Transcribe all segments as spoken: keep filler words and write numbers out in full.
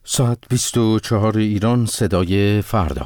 ساعت بیست و چهار ایران، صدای فردا.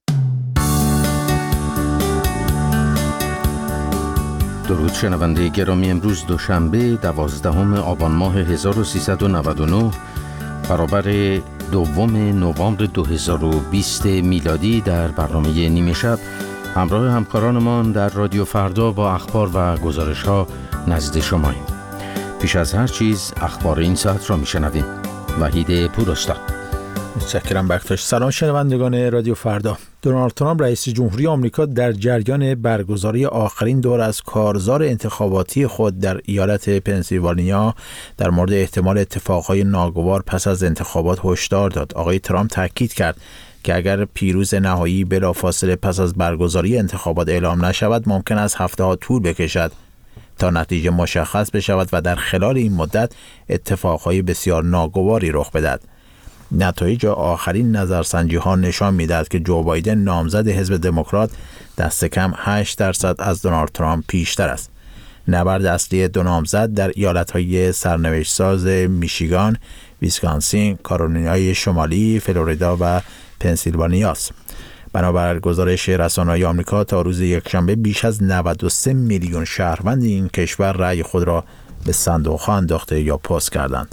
درود شنونده گرامی، امروز دوشنبه دوازدهم آبان ماه هزار و سیصد و نود و نه برابر دوم نوامبر دو هزار و بیست میلادی در برنامه نیمه شب همراه همکارانمان در رادیو فردا با اخبار و گزارش ها نزد شماییم. پیش از هر چیز اخبار این ساعت را میشنویم. وحید پوراستاد. متشکرم بختاش. سلام شنوندگان رادیو فردا. دونالد ترامپ رئیس جمهوری آمریکا در جریان برگزاری آخرین دور از کارزار انتخاباتی خود در ایالت پنسیلوانیا در مورد احتمال اتفاقهای ناگوار پس از انتخابات هشدار داد. آقای ترامپ تاکید کرد که اگر پیروز نهایی بلافاصله پس از برگزاری انتخابات اعلام نشود، ممکن است هفته‌ها طول بکشد تا نتیجه مشخص بشود و در خلال این مدت اتفاقهای بسیار ناگواری رخ بدهد. نتایج آخرین نظرسنجی ها نشان می‌دهد که جو بایدن نامزد حزب دموکرات دست کم هشت درصد از دونالد ترامپ پیشتر است. نبرد اصلی دو نامزد در ایالت‌های سرنوشت‌ساز میشیگان، ویسکانسین، کارولینای شمالی، فلوریدا و پنسیلوانیا است. بنابر گزارش رسانه‌های آمریکا تا روز یکشنبه بیش از نود و سه میلیون شهروند این کشور رأی خود را به صندوق‌ها انداخته یا پست کردند.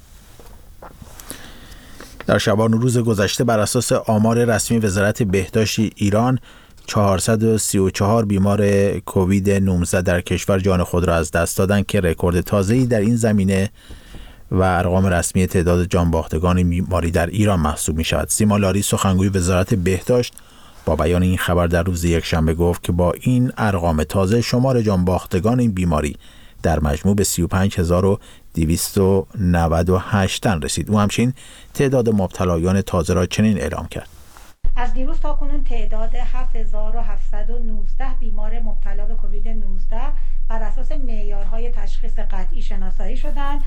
در شبان روز گذشته بر اساس آمار رسمی وزارت بهداشت ایران، چهارصد و سی و چهار بیمار کووید نوزده در کشور جان خود را از دست دادند که رکورد تازه‌ای در این زمینه و ارقام رسمی تعداد جانباختگان بیماری در ایران محسوب می شود. سیما لاری، سخنگوی وزارت بهداشت، با بیان این خبر در روز یکشنبه گفت که با این ارقام تازه شمار جانباختگان این بیماری در مجموع به سی و پنج هزار و دویست و نود و هشت تن رسید. او همچنین تعداد مبتلایان تازه را چنین اعلام کرد: از دیروز تا کنون تعداد هفت هزار و هفتصد و نوزده بیمار مبتلا به کووید نوزده بر اساس معیارهای تشخیص قطعی شناسایی شدند.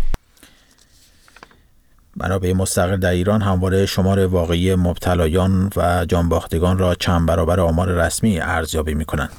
منابع مستقل در ایران همواره شمار واقعی مبتلایان و جانباختگان را چند برابر آمار رسمی ارزیابی می‌کنند.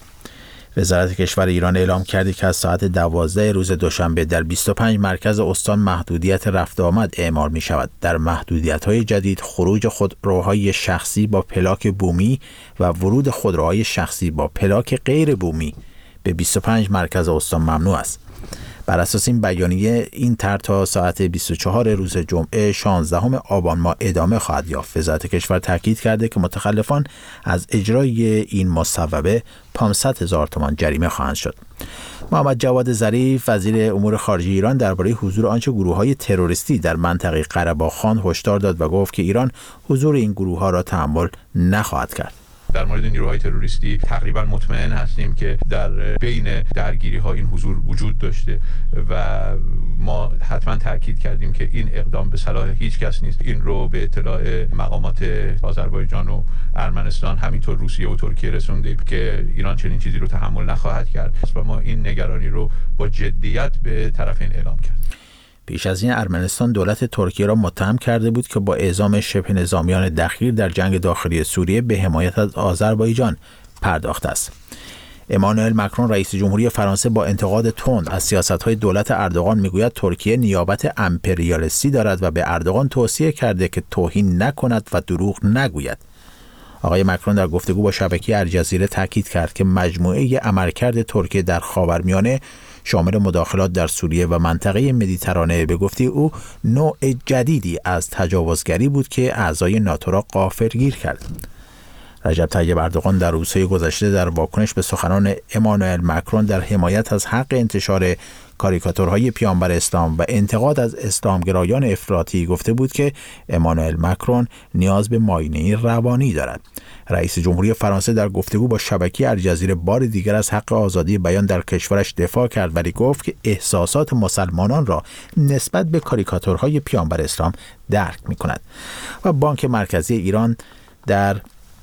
وزارت کشور ایران اعلام کرده که از ساعت دوازده روز دوشنبه در بیست و پنج مرکز استان محدودیت رفت آمد اعمال می شود. در محدودیت‌های جدید خروج خودروهای شخصی با پلاک بومی و ورود خودروهای شخصی با پلاک غیر بومی به بیست و پنج مرکز استان ممنوع است. بر اساس این بیانیه این طرح تا ساعت بیست و چهار روز جمعه شانزدهم آبان ماه ادامه خواهد یافت. وزارت کشور تاکید کرده که متخلفان از اجرای این مصوبه پانصد هزار تومان جریمه خواهند شد. محمد جواد ظریف، وزیر امور خارجه ایران، درباره حضور آنچه گروه‌های تروریستی در منطقه قره‌باغ هشدار داد و گفت که ایران حضور این گروه‌ها را تحمل نخواهد کرد. در مورد نیروهای تروریستی تقریبا مطمئن هستیم که در بین درگیری ها این حضور وجود داشته و ما حتما تاکید کردیم که این اقدام به صلاح هیچ کس نیست. این رو به اطلاع مقامات آذربایجان و ارمنستان، همینطور روسیه و ترکیه رسوندیم که ایران چنین چیزی رو تحمل نخواهد کرد و ما این نگرانی رو با جدیت به طرفین اعلام کرد. پیش از این ارمنستان دولت ترکیه را متهم کرده بود که با اعزام شبه نظامیان دخیل در جنگ داخلی سوریه به حمایت از آذربایجان پرداخته است. امانوئل مکرون رئیس جمهوری فرانسه با انتقاد تند از سیاست‌های دولت اردوغان میگوید ترکیه نیابت امپریالیستی دارد و به اردوغان توصیه کرده که توهین نکند و دروغ نگوید. آقای مکرون در گفتگو با شبکه الجزیره تاکید کرد که مجموعه عملکرد ترکیه در خاورمیانه شامل مداخلات در سوریه و منطقه مدیترانه به گفته او نوع جدیدی از تجاوزگری بود که اعضای ناتو را غافلگیر کرد. رجب طیب اردوغان در روزهای گذشته در واکنش به سخنان امانوئل مکرون در حمایت از حق انتشار کاریکاتورهای پیامبر اسلام و انتقاد از اسلامگرایان افراطی گفته بود که امانوئل مکرون نیاز به معاینه روانی دارد. رئیس جمهوری فرانسه در گفتگو با شبکه الجزیره بار دیگر از حق آزادی بیان در کشورش دفاع کرد ولی گفت که احساسات مسلمانان را نسبت به کاریکاتورهای پیامبر اسلام درک می‌کند. و بانک مرکزی ایران در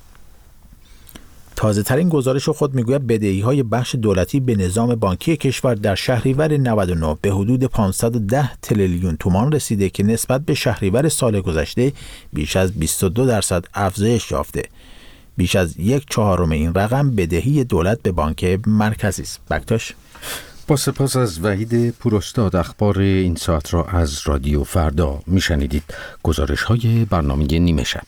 تازه ترین گزارش خود میگوید بدهی‌های بخش دولتی به نظام بانکی کشور در شهریور نود و نه به حدود پانصد و ده تریلیون تومان رسیده که نسبت به شهریور سال گذشته بیش از بیست و دو درصد افزایش یافته. بیش از یک چهارم این رقم بدهی دولت به بانک مرکزی است. بکتاش با سپاس از وحید پوراستاد. اخبار این ساعت را از رادیو فردا میشنیدید. گزارش های برنامه نیمه شب.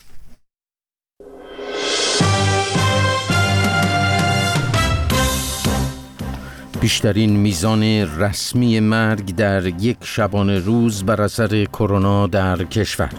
بیشترین میزان رسمی مرگ در یک شبانه روز بر اثر کرونا در کشور.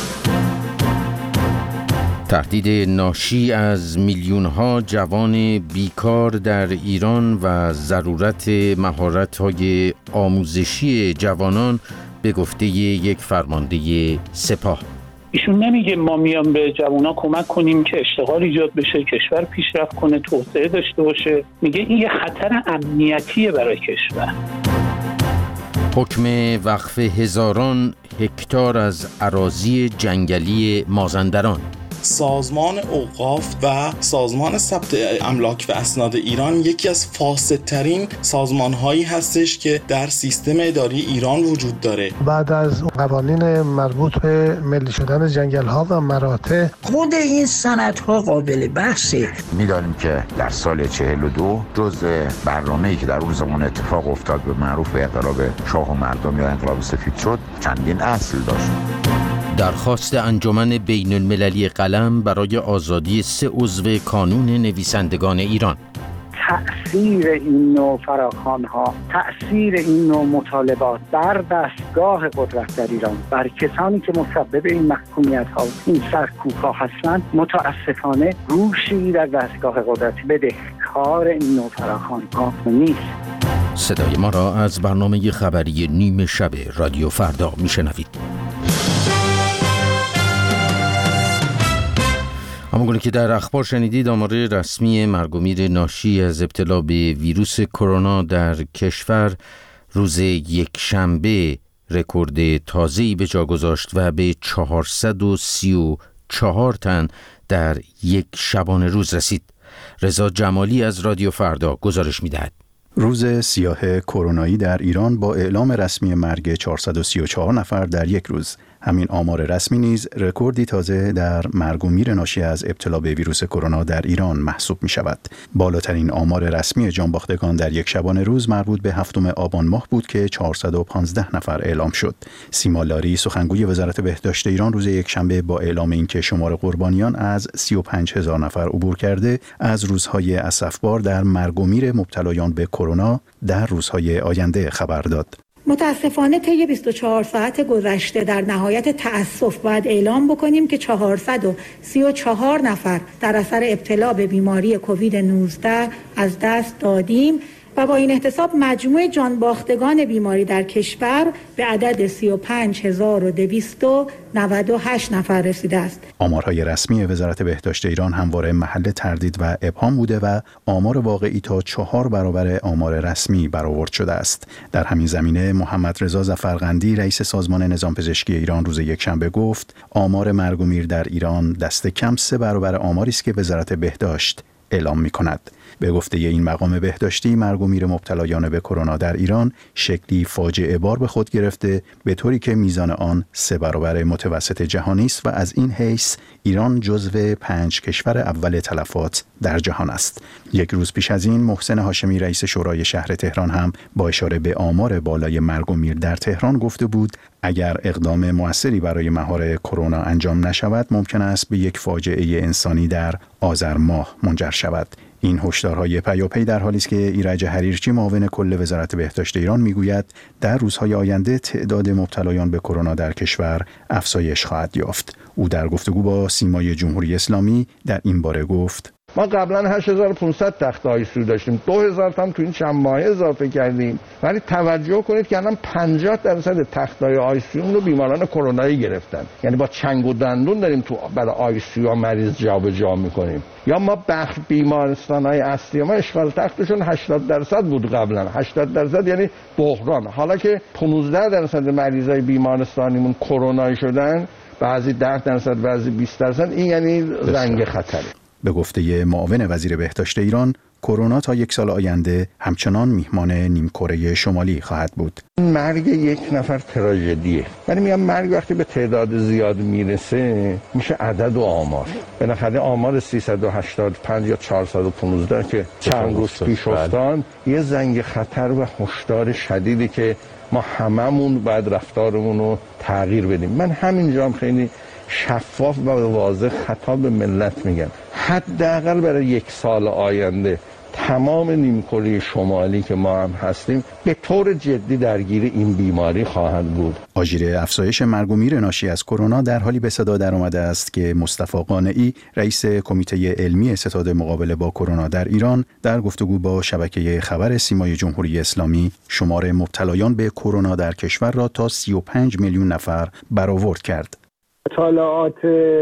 تهدید ناشی از میلیون‌ها جوان بیکار در ایران و ضرورت مهارت‌های آموزشی جوانان به گفته یک فرمانده سپاه. ایشون نمیگه ما میام به جوونا کمک کنیم که اشتغال ایجاد بشه، کشور پیشرفت کنه، توسعه داشته باشه. میگه این یه خطر امنیتیه برای کشور. حکم وقف هزاران هکتار از اراضی جنگلی مازندران. سازمان اوقاف و سازمان ثبت املاک و اسناد ایران یکی از فاسدترین سازمان‌هایی هستش که در سیستم اداری ایران وجود داره. بعد از قوانین مربوط به ملی شدن جنگل‌ها و مراتع، خود این سندها قابل بحثه. می‌دانیم که در سال چهل و دو جزء برنامه‌ای که در اون زمان اتفاق افتاد به معروف به انقلاب شاه و مردم یا انقلاب سفید شد چندین اصل داشت. درخواست انجمن بین المللی قلم برای آزادی سه عضو کانون نویسندگان ایران. تأثیر این نوع فراخوان‌ها، تأثیر این نوع مطالبات بر دستگاه قدرت در ایران، بر کسانی که مسبب این محکومیت‌ها و این سرکوب‌ها هستند، متاسفانه روشی در دستگاه قدرت بدهکار این نوع فراخوان‌ها نیست. صدای ما را از برنامه خبری نیمه شب رادیو فردا میشنوید. همونگونه که در اخبار شنیدید، آمار رسمی مرگ و میر ناشی از ابتلا به ویروس کرونا در کشور روز یک شنبه رکورد تازه‌ای به جا گذاشت و به چهارصد و سی و چهار تن در یک شبانه روز رسید. رضا جمالی از رادیو فردا گزارش می‌دهد. روز سیاه کرونایی در ایران با اعلام رسمی مرگ چهارصد و سی و چهار نفر در یک روز. همین آمار رسمی نیز رکوردی تازه در مرگ و میر ناشی از ابتلا به ویروس کرونا در ایران محسوب می شود. بالاترین آمار رسمی جانباختگان در یک شبانه روز مربوط به هفتم آبان ماه بود که چهارصد و پانزده نفر اعلام شد. سیما لاری سخنگوی وزارت بهداشت ایران روز یکشنبه با اعلام اینکه شمار قربانیان از سی و پنج هزار نفر عبور کرده، از روزهای اسفبار در مرگ و میر مبتلایان به کرونا در روزهای آینده خبر داد. متاسفانه طی بیست و چهار ساعت گذشته در نهایت تأسف باید اعلام بکنیم که چهارصد و سی و چهار نفر در اثر ابتلا به بیماری کووید نوزده از دست دادیم و با این احتساب مجموع جانباختگان بیماری در کشور به عدد سی و پنج هزار و دویست و نود و هشت نفر رسیده است. آمارهای رسمی وزارت بهداشت ایران همواره محل تردید و ابهام بوده و آمار واقعی تا چهار برابر آمار رسمی برآورد شده است. در همین زمینه محمد رضا ظفرقندی رئیس سازمان نظام پزشکی ایران روز یکشنبه گفت آمار مرگ و میر در ایران دست کم سه برابر آماری است که وزارت بهداشت اعلام می‌کند. به گفته این مقام بهداشتی، مرگ و میر مبتلایان به کرونا در ایران شکلی فاجعه بار به خود گرفته، به طوری که میزان آن سه برابر متوسط جهانی است و از این حیث ایران جزو پنج کشور اول تلفات در جهان است. یک روز پیش از این محسن هاشمی رئیس شورای شهر تهران هم با اشاره به آمار بالای مرگ و میر در تهران گفته بود اگر اقدام موثری برای مهار کرونا انجام نشود ممکن است به یک فاجعه انسانی در آذر ماه منجر شود. این هشدارهای پیاپی در حالی است که ایرج حریرچی معاون کل وزارت بهداشت ایران میگوید در روزهای آینده تعداد مبتلایان به کرونا در کشور افزایش خواهد یافت. او در گفتگو با سیمای جمهوری اسلامی در این باره گفت: ما قبلا هشت هزار و پانصد تخت آی سی یو داشتیم، دو هزار تا هم تو این چند ماه اضافه کردیم، ولی توجه کنید که الان پنجاه درصد تختای آی سی یو رو بیماران کرونایی گرفتن. یعنی با چنگ و دندون داریم تو برای آی سی یو مریض جابجا میکنیم. یا ما بخش بیمارستان‌های اصلی ما اشغال تختشون هشتاد درصد بود قبلا، هشتاد درصد یعنی بحران. حالا که پانزده درصد مریضای بیمارستانیمون کرونایی شدن، بعضی ده درصد بعضی بیست درصد، این یعنی زنگ خطره. به گفته معاون وزیر بهداشت ایران، کرونا تا یک سال آینده همچنان میهمان نیمکره شمالی خواهد بود. مرگ یک نفر تراژدیه. ولی میگم مرگ وقتی به تعداد زیاد میرسه میشه عدد و آمار. بالاخره آمار سیصد و هشتاد و پنج یا چهارصد و پانزده که چند روز پیش افتاد یه زنگ خطر و هشدار شدیدی که ما هممون باید رفتارمون رو تغییر بدیم. من همینجا هم خیلی شفاف و واضح خطاب به ملت میگم، حداقل برای یک سال آینده تمام نیمکره شمالی که ما هم هستیم به طور جدی درگیر این بیماری خواهند بود. آژیر افزایش مرگ و میر ناشی از کرونا در حالی به صدا در آمده است که مصطفی قانعی رئیس کمیته علمی ستاد مقابله با کرونا در ایران در گفتگو با شبکه خبر سیمای جمهوری اسلامی شمار مبتلایان به کرونا در کشور را تا سی و پنج میلیون نفر برآورد کرد. مطالعات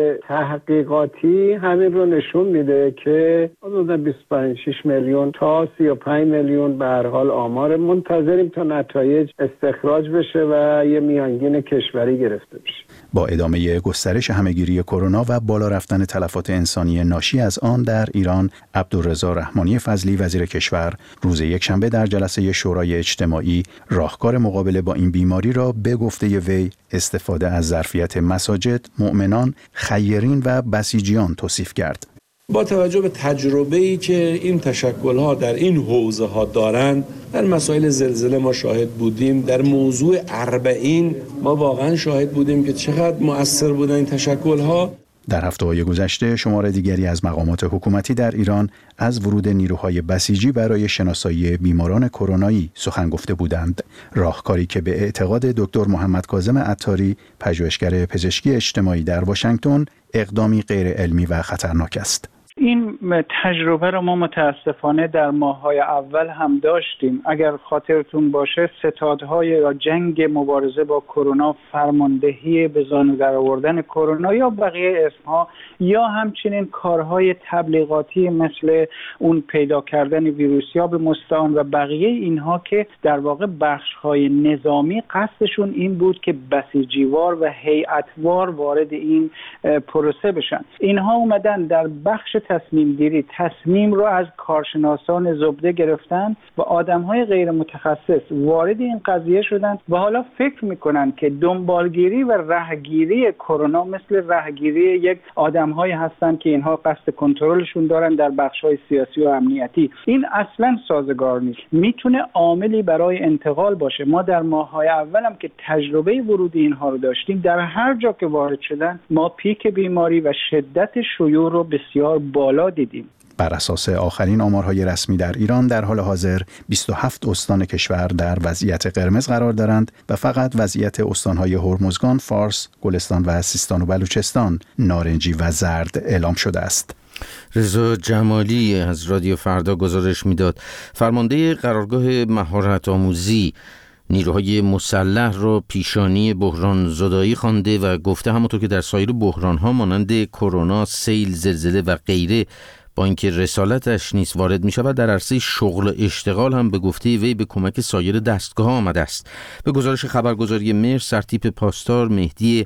تحقیقاتی همین رو نشون میده که حدود بیست و پنج شش میلیون تا سی و پنج میلیون به هر حال آمار منتظریم تا نتایج استخراج بشه و یه میانگین کشوری گرفته بشه. با ادامه گسترش همهگیری کرونا و بالا رفتن تلفات انسانی ناشی از آن در ایران، عبدالرضا رحمانی فضلی وزیر کشور روز یکشنبه در جلسه شورای اجتماعی راهکار مقابله با این بیماری را به گفته وی استفاده از ظرفیت مساجد، مؤمنان، خیرین و بسیجیان توصیف کرد. با توجه به تجربه‌ای که این تشکل‌ها در این حوزه‌ها دارند، در مسائل زلزله ما شاهد بودیم، در موضوع اربعین ما واقعا شاهد بودیم که چقدر مؤثر بودن این تشکل‌ها. در هفته‌های گذشته شمار دیگری از مقامات حکومتی در ایران از ورود نیروهای بسیجی برای شناسایی بیماران کرونایی سخن گفته بودند. راهکاری که به اعتقاد دکتر محمد کاظم عطاری، پژوهشگر پزشکی اجتماعی در واشنگتن، اقدامی غیر علمی و خطرناک است. این تجربه رو ما متاسفانه در ماه‌های اول هم داشتیم. اگر خاطرتون باشه ستادهای یا جنگ مبارزه با کرونا، فرماندهی به زانو در آوردن کرونا یا بقیه اسمها، یا همچنین کارهای تبلیغاتی مثل اون پیدا کردن ویروسیاب مستعان و بقیه اینها که در واقع بخش‌های نظامی قصدشون این بود که بسیجیوار و هیئتوار وارد این پروسه بشن. اینها اومدن در بخش تصمیم گیری تصمیم رو از کارشناسان زبده گرفتن و آدم‌های غیر متخصص وارد این قضیه شدن و حالا فکر میکنن که دنبالگیری و رهگیری کرونا مثل رهگیری یک آدم‌هایی هستن که اینها قصد کنترلشون دارن در بخش‌های سیاسی و امنیتی. این اصلاً سازگار نیست. میتونه عاملی برای انتقال باشه. ما در ماه‌های اولم که تجربه ورود اینها رو داشتیم، در هر جا که وارد شدن ما پیک بیماری و شدت شیوع رو بسیار بالا دیدیم. بر اساس آخرین آمارهای رسمی در ایران در حال حاضر بیست و هفت استان کشور در وضعیت قرمز قرار دارند و فقط وضعیت استانهای هرمزگان، فارس، گلستان و سیستان و بلوچستان نارنجی و زرد اعلام شده است. رضا جمالی از رادیو فردا گزارش میداد. فرمانده قرارگاه مهارت آموزی نیروهای مسلح را پیشانی بحران زدایی خوانده و گفته همونطور که در سایر بحران‌ها مانند کرونا، سیل، زلزله و غیره با اینکه رسالتش نیست وارد می شود، در عرصه شغل اشتغال هم به گفته وی به کمک سایر دستگاه آمده است. به گزارش خبرگزاری مر، سرتیپ پاسدار مهدی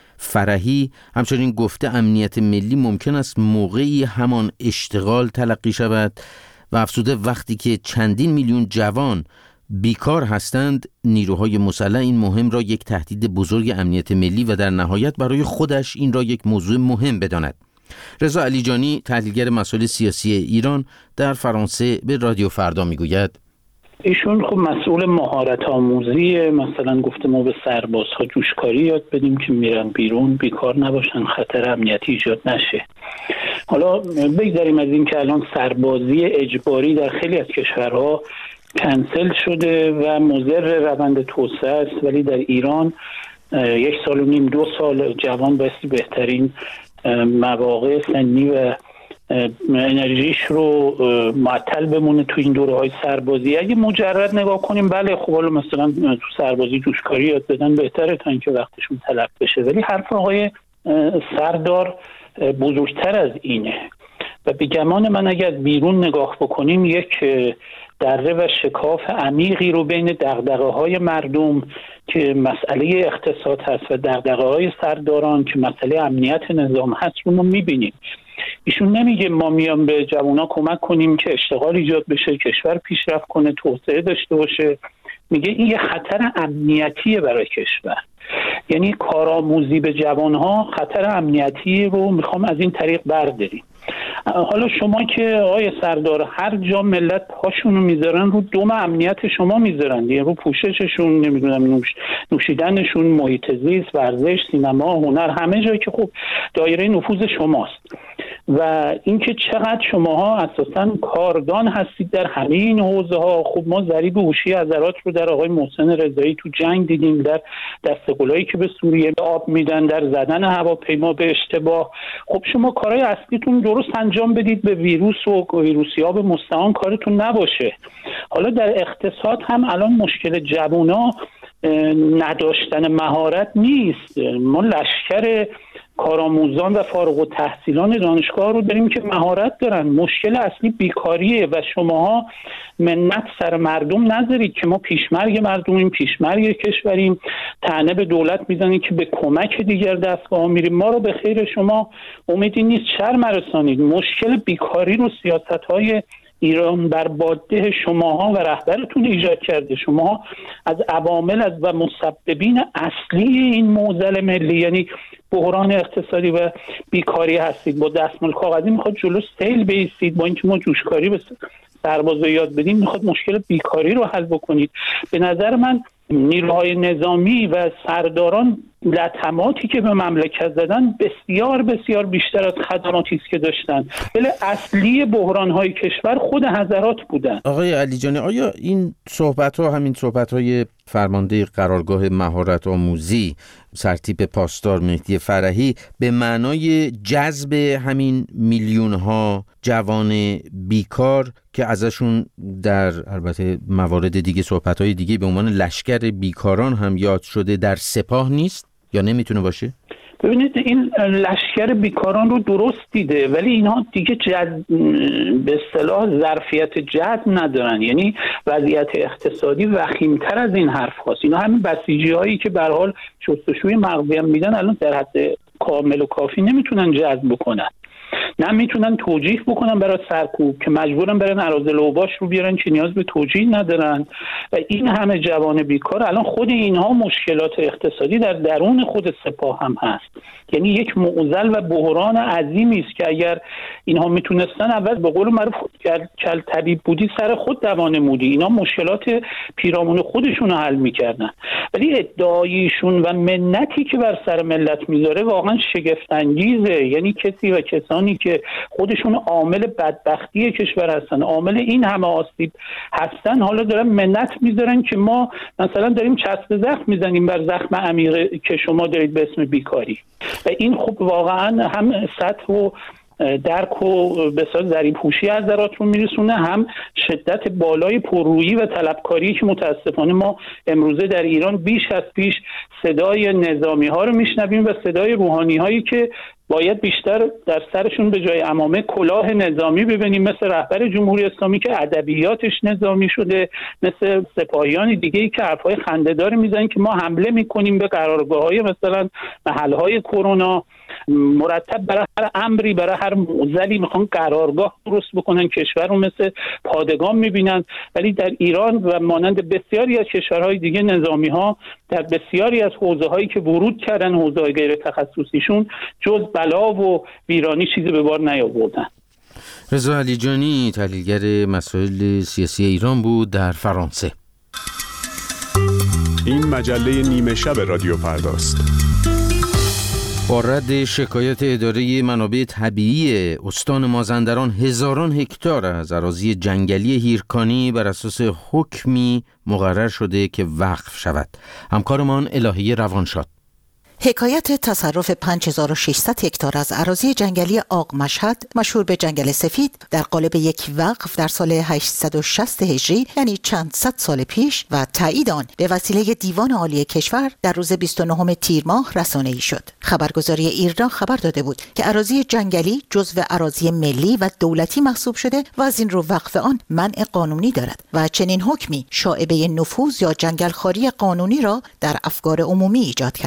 فرحی همچنین گفته امنیت ملی ممکن است موقعی همان اشتغال تلقی شود و افزوده وقتی که چندین میلیون جوان بیکار هستند، نیروهای مسلح این مهم را یک تهدید بزرگ امنیت ملی و در نهایت برای خودش این را یک موضوع مهم بداند. رضا علیجانی، تحلیلگر مسائل سیاسی ایران، در فرانسه به رادیو فردا میگوید ایشون خب مسئول مهارت آموزی، مثلا گفته ما به سربازها جوشکاری یاد بدیم که میرن بیرون بیکار نباشن، خطر امنیتی ایجاد نشه. حالا بگذاریم از این که الان سربازی اجباری در خیلی از کشورها کنسل شده و مضر روند توسعه است، ولی در ایران یک سال و نیم دو سال جوان بایستی بهترین مواقع سنی و انرژیش رو معطل بمونه تو این دوره‌های سربازی. اگه مجرد نگاه کنیم بله خب حالا مثلا تو سربازی جوشکاری یاد بدن بهتره تا اینکه وقتشون تلف بشه، ولی حرف آقای سردار بزرگتر از اینه و به گمان من اگر بیرون نگاه بکنیم یک دره و شکاف عمیقی رو بین دغدغه‌های مردم که مسئله اقتصاد هست و دغدغه‌های سرداران که مسئله امنیت نظام هست رو ما می‌بینیم. ایشون نمیگه ما میام به جوونا کمک کنیم که اشتغال ایجاد بشه، کشور پیشرفت کنه، توسعه داشته باشه. میگه این یه خطر امنیتیه برای کشور. یعنی کارآموزی به جوانها خطر امنیتی رو میخوام از این طریق برداریم. حالا شما که آقای سردار هر جا ملت پاشونو میذارن رو دوم امنیت شما میذارن، یعنی رو پوشششون، نمیدونم نوش نوشیدنشون، محیط زیست، ورزش، سینما، هنر، همه جایی که خب دایره نفوذ شماست. و اینکه چقدر شماها اساساً کاردان هستید در همه این حوزه ها. خب ما ضریب هوشی عضلات رو در آقای محسن رضایی تو جنگ دیدیم، در دستگلایی که به سوریه آب میدن، در زدن هواپیما به اشتباه. خب شما کارهای اصلیتون درست انجام بدید، به ویروس و ویروسیاب مستعان کارتون نباشه. حالا در اقتصاد هم الان مشکل جوونا نداشتن مهارت نیست. ما لشکر کارآموزان و فارغ التحصیلان دانشگاه رو داریم که مهارت دارن. مشکل اصلی بیکاریه و شماها منت سر مردم نذارید که ما پیشمرگ مردمیم، پیشمرگ کشوریم، طعنه به دولت میزنید که به کمک دیگر دستگاه میریم. ما رو به خیر شما امیدی نیست، شرم رسانید. مشکل بیکاری رو سیاست‌های ایران بر باده شماها و رهبرتون ایجاد کرده. شماها از عوامل از و مسببین اصلی این معضل ملی، یعنی بحران اقتصادی و بیکاری هستید. با دستمال کاغذی میخواد جلو سیل بایستید، با اینکه ما جوشکاری به سربازا یاد بدیم میخواد مشکل بیکاری رو حل بکنید. به نظر من نیروهای نظامی و سرداران لطماتی که به مملکت زدن بسیار بسیار بیشتر از خدماتی است که داشتن. ولی اصلی بحران‌های کشور خود حضرات بودن. آقای علیجانی، آیا این صحبت‌ها، همین صحبت‌های فرمانده قرارگاه مهارت آموزی سرتیپ پاسدار مهدی فرحی به معنای جذب همین میلیون‌ها جوان بیکار که ازشون در البته موارد دیگه صحبت‌های دیگه به عنوان لشکر بیکاران هم یاد شده در سپاه نیست یا نمیتونه باشه؟ ببینید این لشکر بیکاران رو درست دیده، ولی اینها دیگه جد... به اصطلاح ظرفیت جذب ندارن. یعنی وضعیت اقتصادی وخیمتر از این حرف هاست. اینا همین بسیجی هایی که به هر حال شستشوی مغزی هم میدن الان در حد کامل و کافی نمیتونن جذب بکنن، نه میتونن توجیه بکنن برای سرکوب که مجبورن برن اراذل اوباش رو بیارن که نیاز به توجیه ندارن. و این همه جوان بیکار، الان خود اینها مشکلات اقتصادی در درون خود سپاه هم هست. یعنی یک معضل و بحران عظیمی است که اگر اینها میتونستن اول به قول معروف کل طبیب بودی سر خود دوانه مودی، اینا مشکلات پیرامون خودشون رو حل میکردن. ولی ادعایشون و منتی که بر سر ملت میذاره واقعا شگفت انگیزه. یعنی کسی و کسانی که خودشون عامل بدبختی کشور هستن، عامل این همه آسیب هستن، حالا دارن منت میذارن که ما مثلا داریم چسب زخم میزنیم بر زخم عمیق که شما دارید به اسم بیکاری. و این خب واقعا هم سطح و درک و بسیار ضریب هوشی حضرات رو میرسونه، هم شدت بالای پررویی و طلبکاری که متاسفانه ما امروزه در ایران بیش از پیش صدای نظامی ها رو میشنویم و صدای روحانی هایی که باید بیشتر در سرشون به جای عمامه کلاه نظامی ببینیم، مثل رهبر جمهوری اسلامی که ادبیاتش نظامی شده، مثل سپاهیان دیگه‌ای که حرفای خنده‌دار میزنن که ما حمله میکنیم به قرارگاه‌های مثلا محل‌های کرونا، مرتب برای هر امری، برای هر معضلی میخوان قرارگاه درست بکنن، کشور رو مثل پادگان میبینن. ولی در ایران و مانند بسیاری از کشورهای دیگه نظامی‌ها در بسیاری از حوزه‌هایی که ورود کردن، حوزه‌های غیر تخصصیشون، جز بلا و ویرانی چیزی به بار نیاوردن. رضا علیجانی، تحلیلگر مسائل سیاسی ایران بود در فرانسه. این مجله نیمه شب رادیو فرداست. با رد شکایت اداره منابع طبیعی استان مازندران، هزاران هکتار از اراضی جنگلی هیرکانی بر اساس حکمی مقرر شده که وقف شود. همکارمان الهی روانشاد. حکایت تصرف پنج هزار و ششصد هکتار از اراضی جنگلی آق مشهد مشهور به جنگل سفید در قالب یک وقف در سال هشتصد و شصت هجری، یعنی چند صد سال پیش، و تایید آن به وسیله دیوان عالی کشور در روز بیست و نهم تیر ماه رسانه‌ای شد. خبرگزاری ایرنا خبر داده بود که اراضی جنگلی جزو اراضی ملی و دولتی محسوب شده و از این رو وقف آن منع قانونی دارد و چنین حکمی شائبه نفوذ یا جنگلخواری قانونی را در افکار عمومی ایجاد کرده است.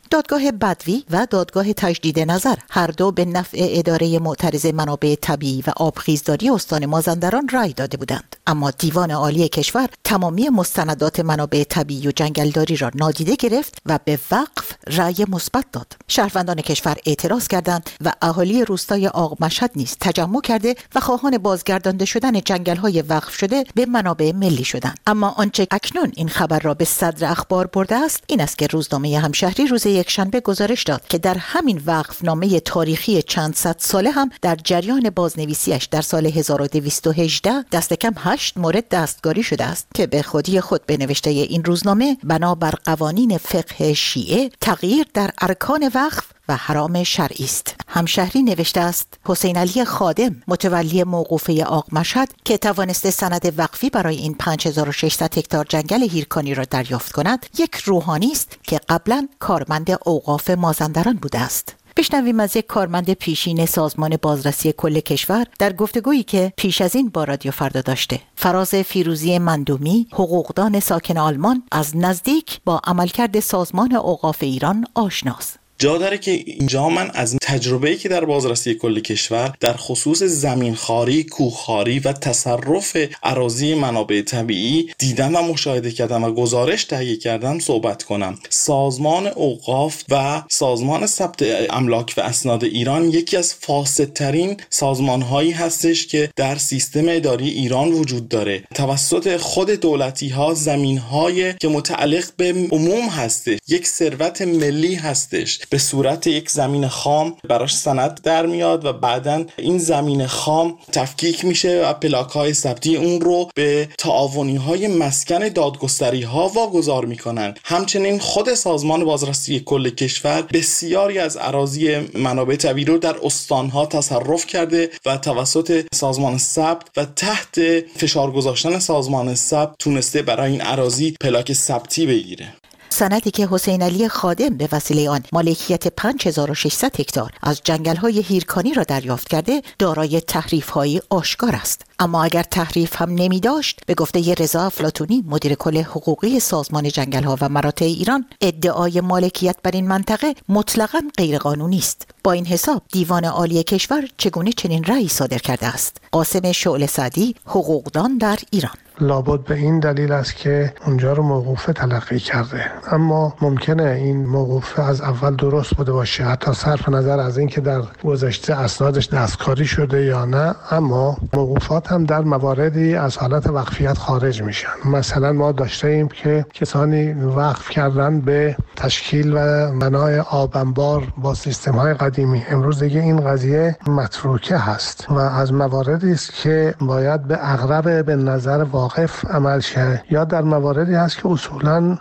دادگاه بدوی و دادگاه تجدید نظر هر دو به نفع اداره معترض منابع طبیعی و آبخیزداری استان مازندران رأی داده بودند، اما دیوان عالی کشور تمامی مستندات منابع طبیعی و جنگلداری را نادیده گرفت و به وقف رأی مثبت داد. شهروندان کشور اعتراض کردند و اهالی روستای آق مشهد نیز تجمع کرده و خواهان بازگردانده شدن جنگل‌های وقف شده به منابع ملی شدند. اما آنچه اکنون این خبر را به صدر اخبار برده است این است که روزنامه همشهری روز یکشنبه گزارش داد که در همین وقفنامه تاریخی چند صد ساله هم در جریان بازنویسیش در سال هزار و دویست و هجده دست کم هشت مورد دستکاری شده است که به خودی خود به نوشته این روزنامه بنابر قوانین فقه شیعه تغییر در ارکان وقف و حرام شرعی است. همشهری نوشته است حسین علی خادم متولی موقوفه آق مشهد که توانسته سند وقفی برای این پنج هزار و ششصد هکتار جنگل هیرکانی را دریافت کند، یک روحانی است که قبلا کارمند اوقاف مازندران بوده است. بشنویم از یک کارمند پیشین سازمان بازرسی کل کشور در گفتگویی که پیش از این با رادیو فردا داشته. فراز فیروزی مندومی، حقوقدان ساکن آلمان، از نزدیک با عملکرد سازمان اوقاف ایران آشناست. جا داره که اینجا من از تجربه‌ای که در بازرسی کل کشور در خصوص زمینخواری، کوهخواری و تصرف اراضی منابع طبیعی دیدم و مشاهده کردم و گزارش تهیه کردم صحبت کنم. سازمان اوقاف و سازمان ثبت املاک و اسناد ایران یکی از فاسدترین سازمان‌هایی هستش که در سیستم اداری ایران وجود داره. توسط خود دولتی‌ها زمین‌های که متعلق به عموم هستش، یک ثروت ملی هستش، به صورت یک زمین خام براش سند در میاد و بعداً این زمین خام تفکیک میشه و پلاک‌های ثبتی اون رو به تعاونی‌های مسکن دادگستری‌ها واگذار میکنن. همچنین خود سازمان بازرسی کل کشور بسیاری از اراضی منابع طبیعی رو در استان‌ها تصرف کرده و توسط سازمان ثبت و تحت فشار گذاشتن سازمان ثبت تونسته برای این اراضی پلاک ثبتی بگیره. سندی که حسین علی خادم به وسیله آن مالکیت پنج هزار و ششصد هکتار از جنگل‌های هیرکانی را دریافت کرده دارای تحریف‌های آشکار است. اما اگر تحریف هم نمی داشت، به گفته رضا افلاطونی مدیر کل حقوقی سازمان جنگل‌ها و مراتع ایران، ادعای مالکیت بر این منطقه مطلقاً غیرقانونی است. با این حساب دیوان عالی کشور چگونه چنین رأی صادر کرده است؟ قاسم شعله سعدی، حقوقدان در ایران: لابد به این دلیل است که اونجا رو موقوفه تلقی کرده، اما ممکنه این موقوفه از اول درست بوده باشه، حتی صرف نظر از این که در گذشته اسنادش دستکاری شده یا نه، اما موقوفات هم در مواردی از حالت وقفیت خارج میشن. مثلا ما داشته ایم که کسانی وقف کردن به تشکیل و بنای آب انبار با سیستم های قدیمی. امروز دیگه این قضیه متروکه هست و از مواردی است که باید به اقرب به نظر واقف عمل شه، یا در مواردی هست که اصولا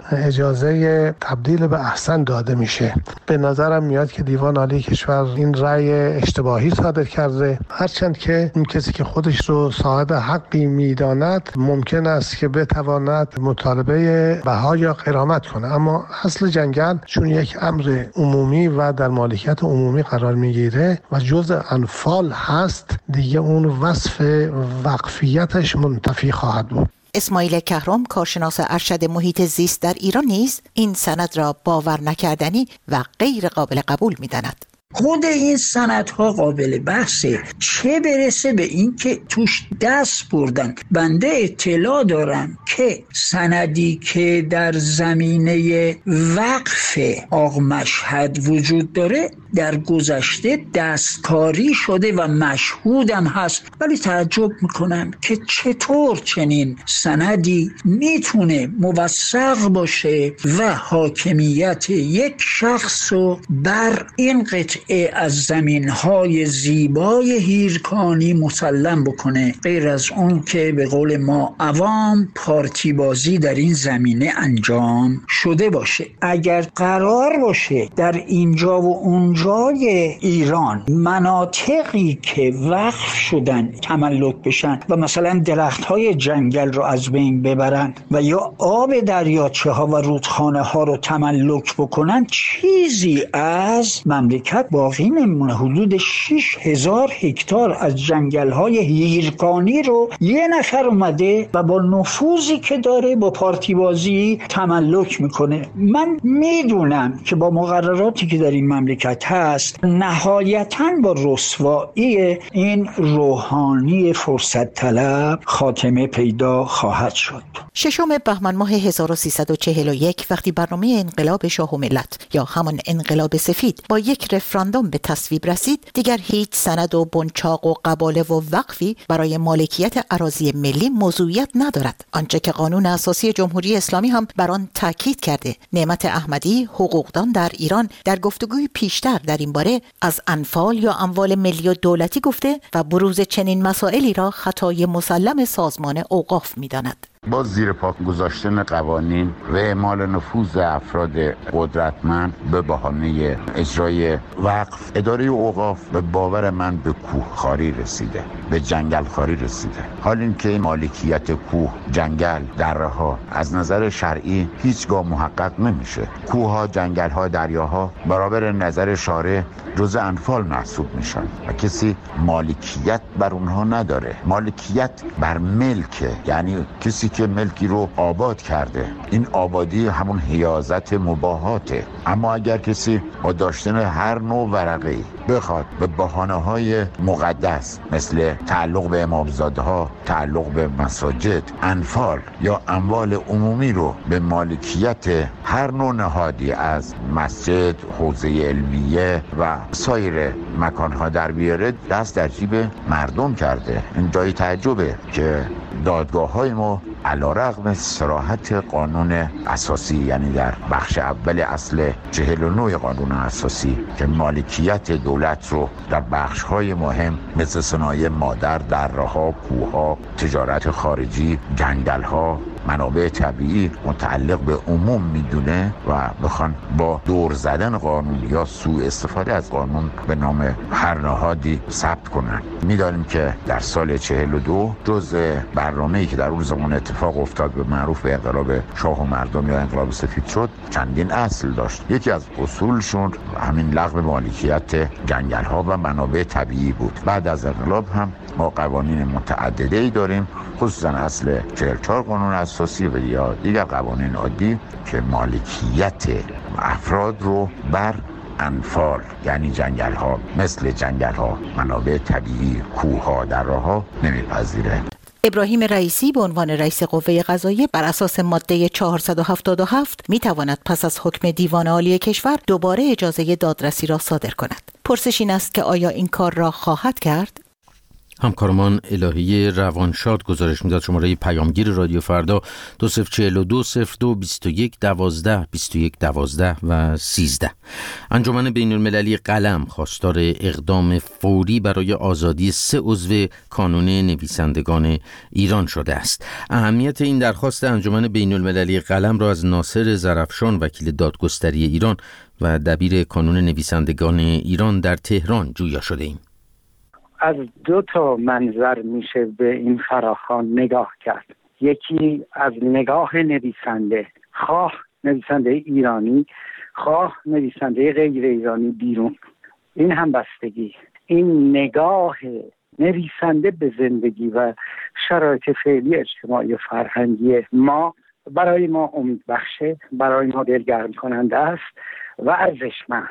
اجازه تبدیل به احسن داده میشه. به نظرم میاد که دیوان عالی کشور این رأی اشتباهی صادر کرده، هرچند که این کسی که خودش رو صاحب حقی میداند ممکن است که بتواند مطالبه بها یا غرامت کنه، اما اصل جنگل چون یک امر عمومی و در مالکیت عمومی قرار میگیره و جزء انفال هست، دیگه اون وصف وقفیتش منتفی خواهد بود. اسماعیل کهرم، کارشناس ارشد محیط زیست در ایران، نیز این سند را باور نکردنی و غیر قابل قبول می‌داند. خود این سندها قابل بحثه، چه برسه به این که توش دست بردن. بنده اطلاع دارم که سندی که در زمینه وقف آق مشهد وجود داره در گذشته دستکاری شده و مشهودم هست، ولی تعجب میکنم که چطور چنین سندی میتونه موثق باشه و حاکمیت یک شخص رو بر این قطعه از زمینهای زیبای هیرکانی مسلم بکنه، غیر از اون که به قول ما عوام پارتی بازی در این زمینه انجام شده باشه. اگر قرار باشه در اینجا و اونجای ایران مناطقی که وقف شدن تملک بشن و مثلا درختهای جنگل رو از بین ببرن و یا آب دریاچه ها و رودخانه ها رو تملک بکنن، چیزی از مملکت باقی نمونه حدود شش هزار هکتار از جنگل‌های هیرکانی رو یه نفر اومده و با نفوذی که داره با پارتی بازی تملک میکنه. من میدونم که با مقرراتی که در این مملکت هست نهایتاً با رسوایی این روحانی فرصت طلب خاتمه پیدا خواهد شد. ششم بهمن ماه هزار و سیصد و چهل و یک وقتی برنامه انقلاب شاه و ملت یا همان انقلاب سفید با یک رفراندوم به تصویب رسید، دیگر هیچ سند و بنچاق و قباله و وقفی برای مالکیت اراضی ملی موضوعیت ندارد. آنچه که قانون اساسی جمهوری اسلامی هم بر آن تاکید کرده. نعمت احمدی، حقوقدان در ایران، در گفتگوی پیشتر در این باره از انفال یا اموال ملی و دولتی گفته و بروز چنین مسائلی را خطای مسلم سازمان اوقاف می‌داند. با زیر پا گذاشتن قوانین و اعمال نفوذ افراد قدرتمند به بهانه اجرای وقف، اداره اوقاف به باور من به کوهخواری رسیده، به جنگل خواری رسیده. حال این که مالکیت کوه، جنگل، دره‌ها از نظر شرعی هیچگاه محقق نمیشه. کوه‌ها، جنگل‌ها، دریاها برابر نظر شارع جزء انفال محسوب میشن و کسی مالکیت بر اونها نداره. مالکیت بر ملکه، یعنی کسی که ملکی رو آباد کرده. این آبادی همون حیازت مباهاته. اما اگر کسی با داشتن هر نوع ورقه‌ای بخواد به بهانه‌های مقدس مثل تعلق به امامزاده‌ها، تعلق به مساجد، انفال یا اموال عمومی رو به مالکیت هر نوع نهادی از مسجد، حوزه علمیه و سایر مکانها در بیاره، دست در جیب مردم کرده. این جای تعجبه که دادگاه‌های ما علیرغم صراحت قانون اساسی، یعنی در بخش اول اصل چهل و نه قانون اساسی که مالکیت دولت رو در بخش‌های مهم مثل صنایع مادر، دره‌ها، کوه‌ها، تجارت خارجی، جنگل‌ها، منابع طبیعی متعلق به عموم میدونه و بخوان با دور زدن قانون یا سوء استفاده از قانون به نام هر نهادی ثبت کنن. میدانیم که در سال چهل و دو جزء برنامه‌ای که در اون زمان اتفاق افتاد به معروف به انقلاب شاه و مردم یا انقلاب سفید شد چندین اصل داشت. یکی از اصولشون همین لغو مالکیت جنگل‌ها و منابع طبیعی بود. بعد از انقلاب هم ما قوانین متعددی داریم، خصوصا اصل چهل و چهار قانون اساسی و یا دیگر قوانین عادی که مالکیت افراد رو بر انفال، یعنی جنگل ها، مثل جنگل ها، منابع طبیعی، کوه ها، دره ها نمیپذیره. ابراهیم رئیسی به عنوان رئیس قوه قضاییه بر اساس ماده چهارصد و هفتاد و هفت می تواند پس از حکم دیوان عالی کشور دوباره اجازه دادرسی را صادر کند. پرسش این است که آیا این کار را خواهد کرد؟ همکارمان الهی روانشاد گزارش میداد. شماره پیامگیر رادیو فردا دو صفر چهل و دو صفر دو بیست و یک دوازده بیست و یک دوازده و سیزده. انجمن بین المللی قلم خواستار اقدام فوری برای آزادی سه عضو کانون نویسندگان ایران شده است. اهمیت این درخواست انجمن بین المللی قلم را از ناصر زرفشان، وکیل دادگستری ایران و دبیر کانون نویسندگان ایران در تهران جویا شده ایم. از دو تا منظر میشه به این فراخوان نگاه کرد. یکی از نگاه نویسنده، خواه نویسنده ایرانی، خواه نویسنده غیر ایرانی بیرون. این هم بستگی، این نگاه نویسنده به زندگی و شرایط فعلی اجتماعی و فرهنگی ما برای ما امید بخشه، برای ما دلگرم کننده است و ارزشمند.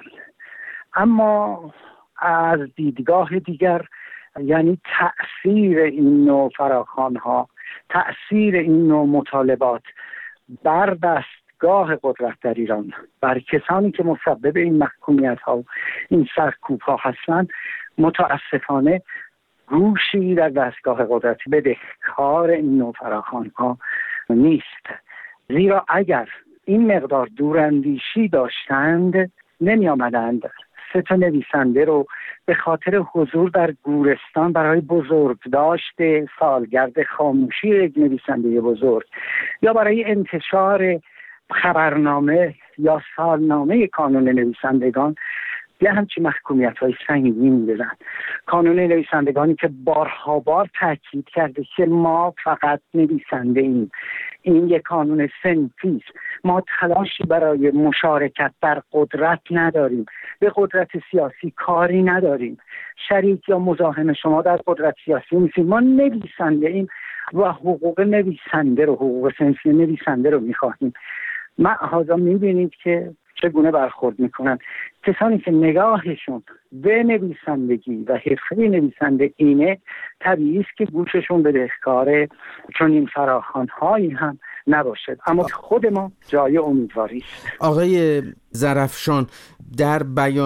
اما از دیدگاه دیگر، یعنی تأثیر این نوع فراخوان‌ها، تأثیر این نوع مطالبات بر دستگاه قدرت در ایران، بر کسانی که مسبب این محکومیت‌ها و این سرکوب‌ها هستند، متاسفانه گوشی در دستگاه قدرت بدهکار این نوع فراخوان‌ها نیست. زیرا اگر این مقدار دوراندیشی داشتند، نمی آمدند سه تا نویسنده رو به خاطر حضور در گورستان برای بزرگداشت سالگرد خاموشی یک نویسنده بزرگ یا برای انتشار خبرنامه یا سالنامه کانون نویسندگان یه همچی محکومیت های سنگین بزن. کانون نویسندگانی که بارها بار تاکید کرده که ما فقط نویسنده ایم، این یک قانون صنفی است ما تلاشی برای مشارکت در قدرت نداریم، به قدرت سیاسی کاری نداریم، شریک یا مزاحم شما در قدرت سیاسی نیستیم. ما نویسنده ایم و حقوق نویسنده رو، حقوق سنفی نویسنده رو میخواهیم. معهازا میبینید که چگونه برخورد میکنن کسانی که نگاهشون به نویسندگی و حرفه نویسنده اینه. طبیعی است که گوششون به دهکار چنین فراخوان‌هایی هم نباشد، اما خود ما جای امیدواری است. آقای ظرفشان، در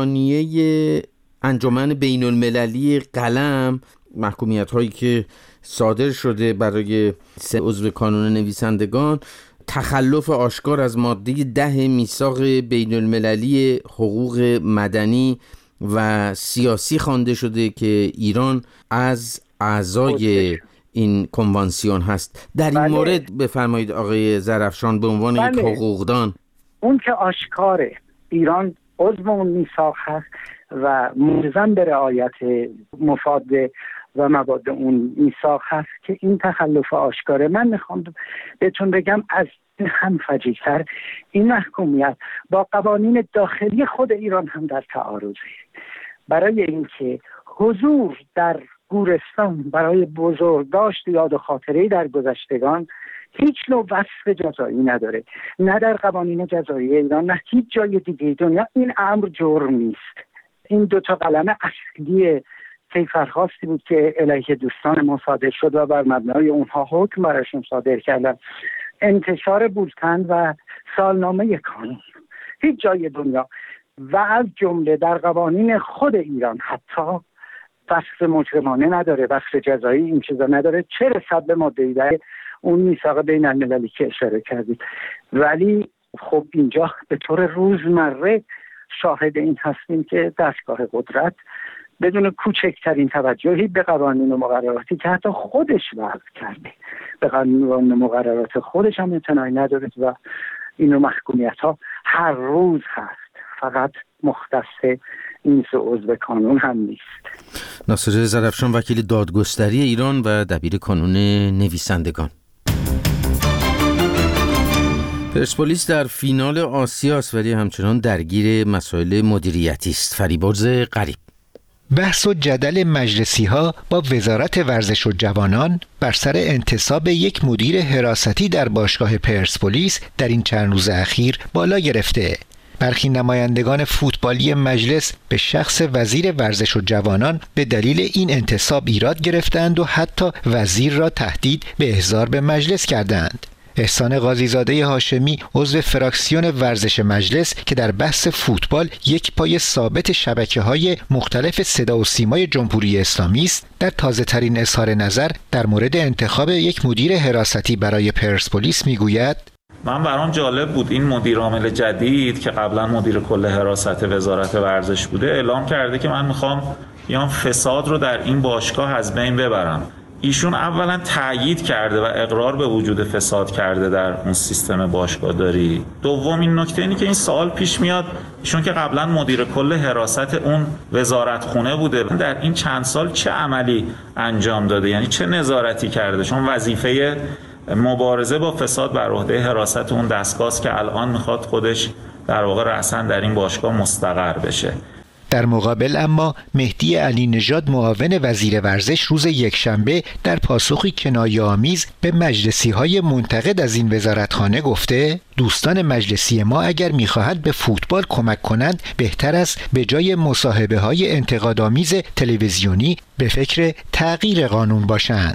بیانیه انجمن بین المللی قلم، محکومیت هایی که صادر شده برای سه عضو کانون نویسندگان، تخلف آشکار از ماده ده میثاق بین المللی حقوق مدنی و سیاسی خوانده شده که ایران از اعضای این کنوانسیون هست. در این بله. مورد بفرمایید آقای ظرفشان به عنوان بله. یک حقوقدان. اون که آشکاره ایران عضو اون میثاق هست و ملزم به رعایت مفاد و مباد اون میثاق هست که این تخلف آشکاره. من میخوام بهتون بگم از این هم فجیع‌تر این محکومیت با قوانین داخلی خود ایران هم در تعارضه. برای اینکه حضور در گورستان برای بزرگداشت یاد و خاطره در گذشتگان هیچ نوع وصف جزایی نداره، نه در قوانین جزایی ایران نه هیچ جای دیگه دنیا این امر جرم نیست. این دوتا قلم اصلی کیفرخواستی بود که علیه دوستان ما صادر شد و بر مبنای اونها حکم براشون صادر کردن. انتشار بولتن و سالنامه کانون هیچ جای دنیا و از جمله در قوانین خود ایران حتی وصف مجرمانه نداره، وصف جزایی این چیزا نداره، چه رسد به ماده ده اون میثاق بین المللی که اشاره کردید. ولی خب اینجا به طور روزمره شاهد این هستیم که دستگاه قدرت بدون کوچکترین توجهی به قوانین و مقرراتی که حتی خودش وضع کرده به قانون و مقررات خودش هم امتناعی نداره و این محکومیت ها هر روز هست، فقط مختص این سه عضو کانون هم نیست. ناصر ظرفشان، وکیل دادگستری ایران و دبیر کانون نویسندگان. پرسپولیس در فینال آسیاست ولی همچنان درگیر مسائل مدیریتی است. فریبرز غریب. بحث و جدل مجلسی ها با وزارت ورزش و جوانان بر سر انتصاب یک مدیر حراستی در باشگاه پرسپولیس در این چند روز اخیر بالا گرفته. برخی نمایندگان فوتبالی مجلس به شخص وزیر ورزش و جوانان به دلیل این انتصاب ایراد گرفتند و حتی وزیر را تهدید به احضار به مجلس کردند. احسان قاضیزاده هاشمی عضو فراکسیون ورزش مجلس که در بحث فوتبال یک پای ثابت شبکه‌های مختلف صدا و سیمای جمهوری اسلامی است، در تازه ترین اظهار نظر در مورد انتخاب یک مدیر حراستی برای پرسپولیس میگوید: من برام جالب بود این مدیر عامل جدید که قبلا مدیر کل حراست وزارت ورزش بوده اعلام کرده که من میخوام بیام فساد رو در این باشگاه از بین ببرم. ایشون اولا تأیید کرده و اقرار به وجود فساد کرده در اون سیستم باشگاهداری. دوم این نکته اینه که این سوال پیش میاد ایشون که قبلا مدیر کل حراست اون وزارتخونه بوده در این چند سال چه عملی انجام داده، یعنی چه نظارتی کرده، چون وظیفه مبارزه با فساد بر عهده حراست اون دستگاه که الان میخواد خودش در واقع رأساً در این باشگاه مستقر بشه. در مقابل اما مهدی علی نژاد معاون وزیر ورزش روز یکشنبه در پاسخی کنایه‌آمیز به مجلسی‌های منتقد از این وزارتخانه گفته دوستان مجلسی ما اگر می‌خواهند به فوتبال کمک کنند بهتر است به جای مصاحبه‌های انتقادآمیز تلویزیونی به فکر تغییر قانون باشند.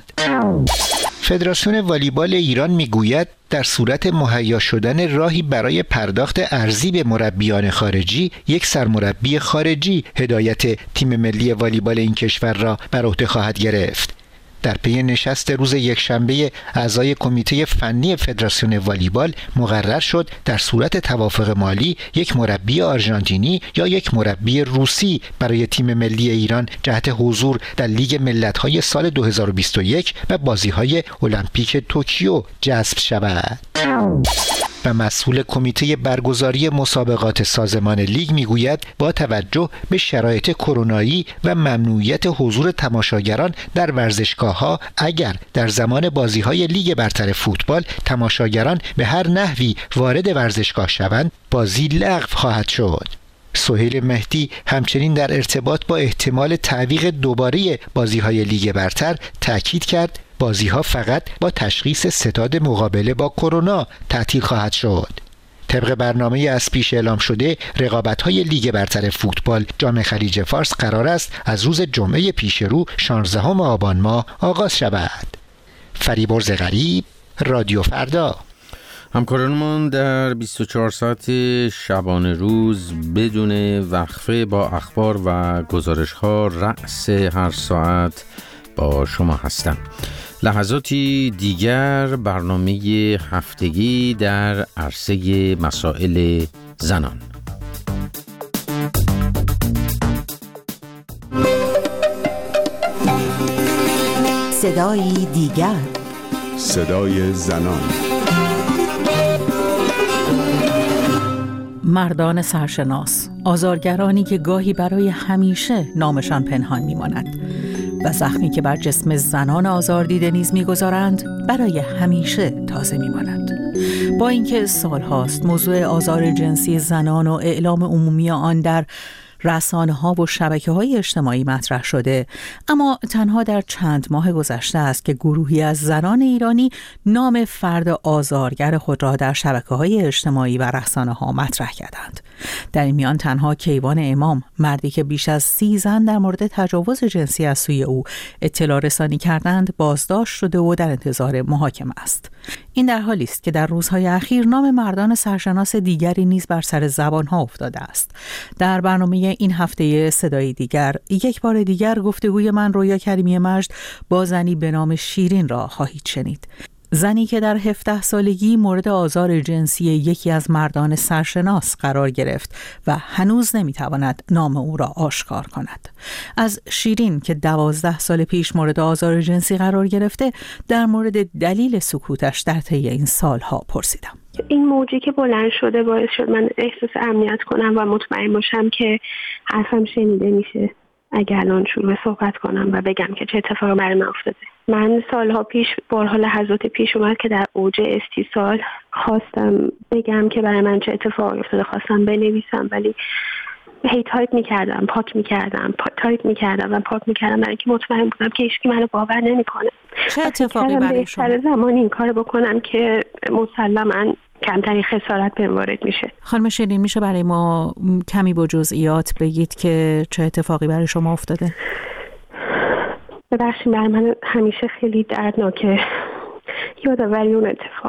فدراسیون والیبال ایران میگوید در صورت مهیا شدن راهی برای پرداخت ارزی به مربیان خارجی، یک سرمربی خارجی هدایت تیم ملی والیبال این کشور را بر عهده خواهد گرفت. در پی نشست روز یکشنبه اعضای کمیته فنی فدراسیون والیبال مقرر شد در صورت توافق مالی یک مربی آرژانتینی یا یک مربی روسی برای تیم ملی ایران جهت حضور در لیگ ملت‌های سال دو هزار و بیست و یک و بازی‌های المپیک توکیو جذب شود. و مسئول کمیته برگزاری مسابقات سازمان لیگ میگوید با توجه به شرایط کرونایی و ممنوعیت حضور تماشاگران در ورزشگاه‌ها اگر در زمان بازی‌های لیگ برتر فوتبال تماشاگران به هر نحوی وارد ورزشگاه شوند بازی لغو خواهد شد. سهیل مهدی همچنین در ارتباط با احتمال تعویق دوباره بازی‌های لیگ برتر تاکید کرد بازی‌ها فقط با تشخیص ستاد مقابله با کرونا تعطیل خواهد شد. طبق برنامه از پیش اعلام شده رقابت‌های لیگ برتر فوتبال جام خلیج فارس قرار است از روز جمعه پیش رو شانزدهم آبان ماه آغاز شود. فریبرز غریب، رادیو فردا. همکارانمان در بیست و چهار ساعت شبانه روز بدون وقفه با اخبار و گزارش‌ها رأس هر ساعت با شما هستم. لحظاتی دیگر برنامه هفتگی در عرصه مسائل زنان. صدای دیگر، صدای زنان. مردان سرشناس، آزارگرانی که گاهی برای همیشه نامشان پنهان می‌ماند و زخمی که بر جسم زنان آزاردیده نیز می‌گذارند برای همیشه تازه می‌ماند. با اینکه سال‌هاست موضوع آزار جنسی زنان و اعلام عمومی آن در رسانه‌ها و شبکه‌های اجتماعی مطرح شده، اما تنها در چند ماه گذشته است که گروهی از زنان ایرانی نام فرد آزارگر خود را در شبکه‌های اجتماعی و رسانه‌ها مطرح کردند. در این میان تنها کیوان امام، مردی که بیش از سی زن در مورد تجاوز جنسی از سوی او اطلاع رسانی کردند، بازداشت شده و در انتظار محاکمه است. این در حالی است که در روزهای اخیر نام مردان سرشناس دیگری نیز بر سر زبان‌ها افتاده است. در برنامه این هفته صدای دیگر یک بار دیگر گفتگوی من رویا کریمی مجد با زنی به نام شیرین را خواهید شنید. زنی که در هفده سالگی مورد آزار جنسی یکی از مردان سرشناس قرار گرفت و هنوز نمیتواند نام او را آشکار کند. از شیرین که دوازده سال پیش مورد آزار جنسی قرار گرفته در مورد دلیل سکوتش در طی این سالها پرسیدم. این موجی که بلند شده باعث شد من احساس امنیت کنم و مطمئن باشم که حرفم شنیده میشه اگر الان شروع به صحبت کنم و بگم که چه اتفاقی برای من افتاده. من سالها پیش بارها لحظات پیش اومد که در اوج استیصال خواستم بگم که برای من چه اتفاقی افتاده، خواستم بنویسم ولی هی تایپ میکردم، پاک میکردم، تایپ میکردم و پاک میکردم برای اینکه مطمئن بودم که هیچکی منو باور نمیکنه. چه اتفاقی برای شما؟ بهتر زمانی این کارو بکنم که مسلماً کمترین خسارت بهم وارد میشه. خانم شیرین، میشه برای ما کمی با جزئیات بگید که چه اتفاقی برای شما افتاده؟ ببخشید، برای من همیشه خیلی دردناکه یادآوری اون اتفاق.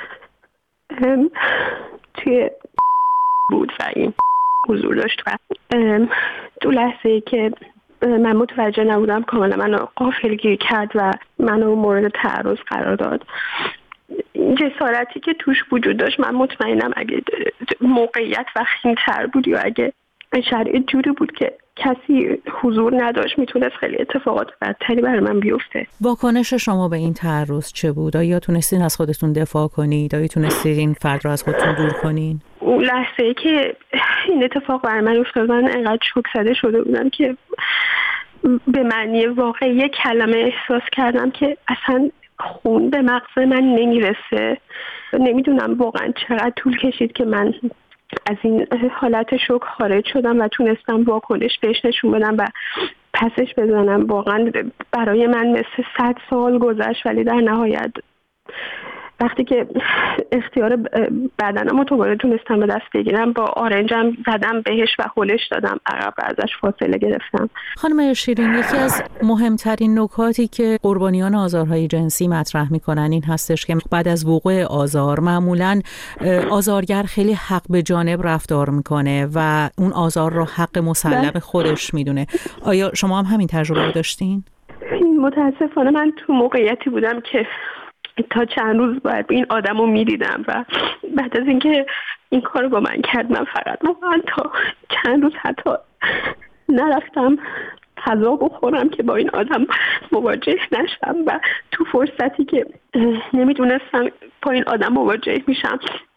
توی بود و این حضور داشت و تو لحظه‌ای که من متوجه نبودم کاملا منو غافلگیر کرد و منو مورد تعرض قرار داد. جسارتی که توش وجود داشت، من مطمئنم اگه موقعیت وخیم‌تر بود یا اگه شرایط جوری بود که کسی حضور نداشت میتونست خیلی اتفاقات بدتری برای من بیفته. واکنش شما به این تعرض چه بود؟ آیا تونستین از خودتون دفاع کنید؟ آیا تونستین این فرد رو از خودتون دور کنین؟ اون لحظه‌ای که این اتفاق برای من افتاد من انقدر شوک زده شده بودم که به معنی واقعی کلمه احساس کردم که اصلا خون به مغز من نمیرسه. نمیدونم واقعا چقدر طول کشید که من از این حالت شوک خارج شدم و تونستم واکنش بهش نشون بدم و پسش بزنم. واقعا برای من مثل صد سال گذشت، ولی در نهایت وقتی که اختیار بدنم رو دوباره تونستم به دست بگیرم با آرنجم زدم بهش و هلش دادم عقب و ازش فاصله گرفتم. خانم شیرین، یکی از مهمترین نکاتی که قربانیان آزارهای جنسی مطرح میکنن این هستش که بعد از وقوع آزار معمولاً آزارگر خیلی حق به جانب رفتار میکنه و اون آزار رو حق مسلم خودش میدونه. آیا شما هم همین تجربه رو داشتین؟ متاسفانه من تو موقعیتی بودم که تا چند روز باید این آدم رو میدیدم و بعد از اینکه این کار رو با من کرد من فقط واقعا تا چند روز حتی نرفتم غذا بخورم که با این آدم مواجه نشم و تو فرصتی که نمیدونستم با این آدم مواجه میشم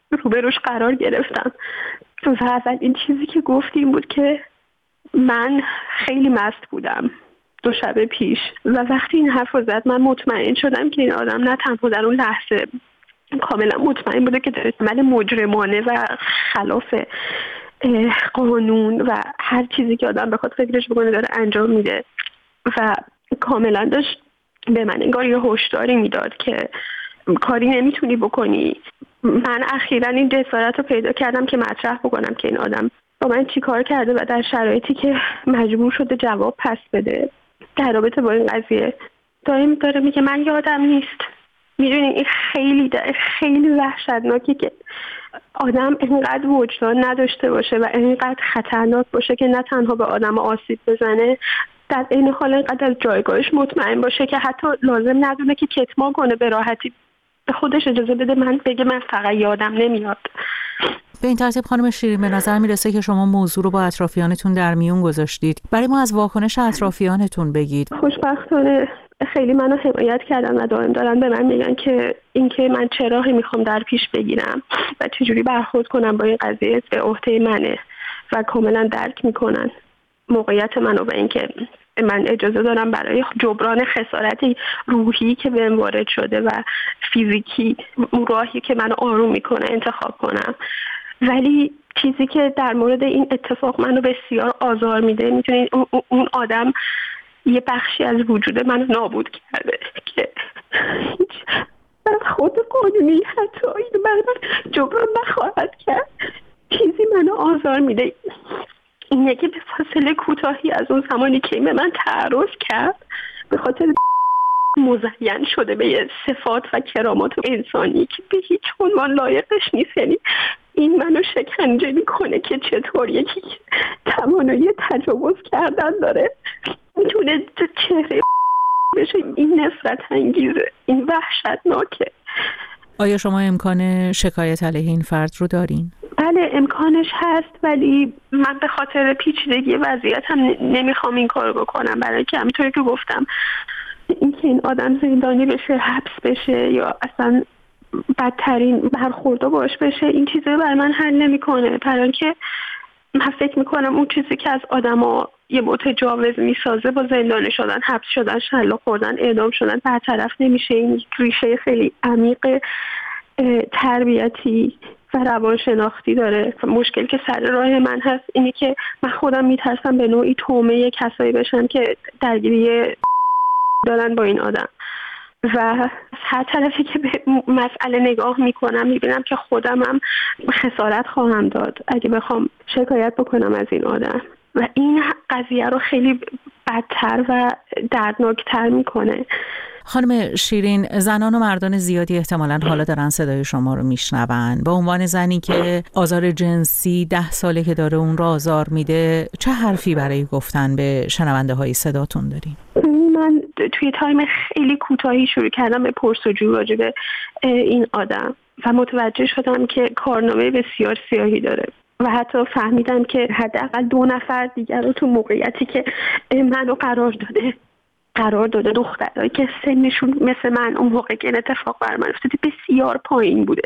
روبروش قرار گرفتم و اول این چیزی که گفتی این بود که من خیلی مست بودم دو شب پیش و وقتی این حرف رو زد من مطمئن شدم که این آدم نه تنها در اون لحظه کاملا مطمئن بوده که داره عمل مجرمانه و خلاف قانون و هر چیزی که آدم بخواد فکرش بکنه داره انجام میده و کاملا داشت به من انگار یه هشداری میداد که کاری نمیتونی بکنی. من اخیراً این جسارت رو پیدا کردم که مطرح بکنم که این آدم با من چی کار کرده و در شرایطی که مجبور شده جواب پس بده در رابطه با این قضیه دائم داره میگه من یادم نیست. میدونی این خیلی خیلی وحشتناکه که آدم اینقدر وجدان نداشته باشه و اینقدر خطرناک باشه که نه تنها به آدم آسیب بزنه، در این حال اینقدر از جایگاهش مطمئن باشه که حتی لازم ندونه که کتمان کنه، به راحتی به خودش اجازه بده من بگه من فقط یادم نمیاد. به این ترتیب خانم شیرین به نظر میرسه که شما موضوع رو با اطرافیانتون در میون گذاشتید. برای ما از واکنش اطرافیانتون بگید. خوشبختانه خیلی منو حمایت کردن و دائم دارن به من میگن که اینکه من چه راهی میخوام در پیش بگیرم و چجوری برخورد کنم با این قضیه به عهده منه و کاملا درک میکنن موقعیت منو و اینکه من اجازه دارم برای جبران خسارتی روحی که بهم وارد شده و فیزیکی اون راهی که منو آروم میکنه انتخاب کنم. ولی چیزی که در مورد این اتفاق منو بسیار آزار میده، میتونید اون آدم یه بخشی از وجود منو نابود کرده که خود قانونی حتی این من جبران نخواهد کرد. چیزی منو آزار میده اینه که به فاصله کوتاهی از اون زمانی که به من تعرض کرد به خاطر مزین شده به یه صفات و کرامات انسانی که به هیچ عنوان لایقش نیست. یعنی این منو شکنجه میکنه که چطور یکی توانایی تجاوز کردن داره میتونه چهره بشه. این نفرت انگیزه، این وحشتناکه. آیا شما امکان شکایت علیه این فرد رو دارین؟ بله امکانش هست، ولی من به خاطر پیچیدگی وضعیت هم نمیخوام این کار بکنم، برای که همینطوری که گفتم اینکه این آدم زندانی بشه، حبس بشه یا اصلا بدترین برخوردا باش بشه، این چیزا برای من حل نمیکنه. برای اینکه من فکر میکنم اون چیزی که از آدما یه متجاوز میسازه با زندانی شدن، حبس شدن، شلاق خوردن، اعدام شدن برطرف نمیشه. این ریشه خیلی عمیق تربیتی و روانشناختی داره. مشکل که سر راه من هست اینه که من خودم میترسم به نوعی تومه کسایی بشم که درگیری دارن با این آدم و هر طرفی که به مسئله نگاه میکنم میبینم که خودم هم خسارت خواهم داد اگه بخوام شکایت بکنم از این آدم و این قضیه رو خیلی بدتر و دردناکتر میکنه. خانم شیرین، زنان و مردان زیادی احتمالاً حالا دارن صدای شما رو میشنون. به عنوان زنی که آزار جنسی ده ساله که داره اون رو آزار میده، چه حرفی برای گفتن به شنونده های صداتون دارین؟ من توی تایم خیلی کوتاهی شروع کردم به پرسجو راجع به این آدم و متوجه شدم که کارنامه بسیار سیاهی داره و حتی فهمیدم که حداقل دو نفر دیگر رو تو موقعیتی که منو قرار داده قرار داده دخترایی که سنشون مثل من اون موقع که این اتفاق بر من افتاده بسیار پایین بوده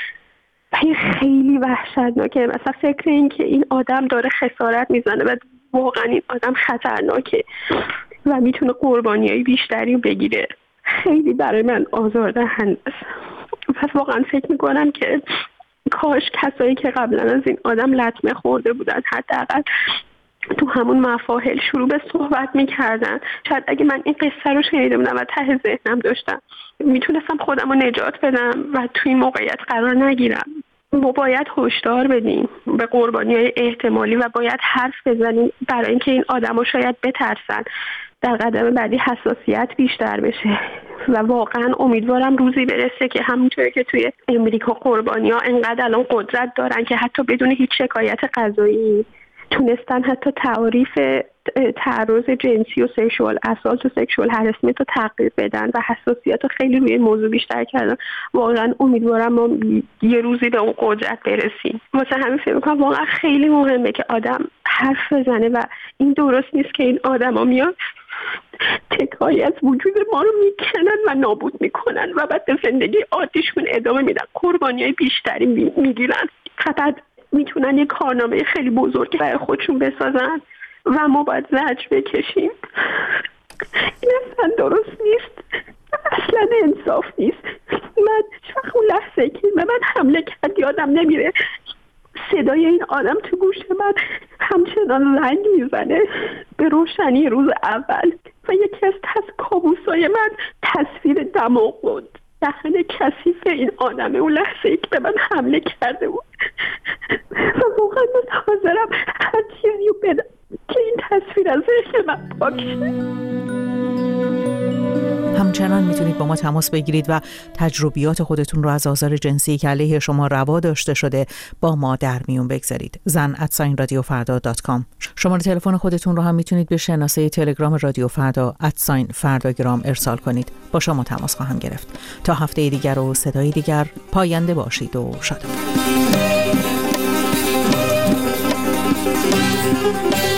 و این خیلی وحشتناکه. مثلا فکر این که این آدم داره خسارت میزنه و واقعا این آدم خطرناکه و میتونه قربانیای بیشتری بگیره خیلی برای من آزاردهنده است. پس واقعا فکر میکنم که کاش کسایی که قبلا از این آدم لطمه خورده بودن حداقل تو همون مفاهل شروع به صحبت میکردن. شاید اگه من این قصه رو شنیده بودم و ته ذهنم داشتم میتونستم خودم رو نجات بدم و توی این موقعیت قرار نگیرم. ما باید هشدار بدیم به قربانی‌های احتمالی و باید حرف بزنیم برای اینکه این آدم‌ها شاید بترسن، در قدم بعدی حساسیت بیشتر بشه و واقعا امیدوارم روزی برسه که همونطوری که توی امریکا قربانی‌ها انقدر الان قدرت دارن که حتی بدون هیچ شکایت قضایی تونستن حتی تعریف تعرض جنسی و سکشوال اسالت و سکشوال هراسمنت رو تغییر بدن و حساسیت رو خیلی روی موضوع بیشتر کردن. واقعا امیدوارم ما یه روزی به اون قدرت برسیم. واسه همین فکر می‌کنم واقعا خیلی مهمه که آدم حرف بزنه و این درست نیست که این آدما میان تکایی از وجود ما رو میکنن و نابود میکنن و بعد به زندگی عادیشون ادامه میدن، قربانی های بیشتری میگیرن. فقط میتونن یه کارنامه خیلی بزرگی برای خودشون بسازن و ما باید زجر بکشیم. این اصلا درست نیست، اصلا انصاف نیست. من وقت اون لحظه که به من حمله کرد یادم نمیره، صدای این آدم تو گوش من همچنان رنگ میزنه به روشنی روز اول و یکی از تز کابوسای من تصویر دماغ بود، دهن کثیف این آدم اون لحظه ای که به من حمله کرده بود و واقعا من حاضرم هر چیزی رو بدم که این تصویر از ذهن من پاک شه. همچنان میتونید با ما تماس بگیرید و تجربیات خودتون رو از آزار جنسی که علیه شما روا داشته شده با ما در میون بگذارید. زن ات ساین رادیو فردا دات کام. شماره تلفن خودتون رو هم میتونید به شناسه تلگرام رادیو فردا ات ساین فرداگرام ارسال کنید. با شما تماس خواهم گرفت. تا هفته دیگر و صدای دیگر، پاینده باشید و شاد باشید.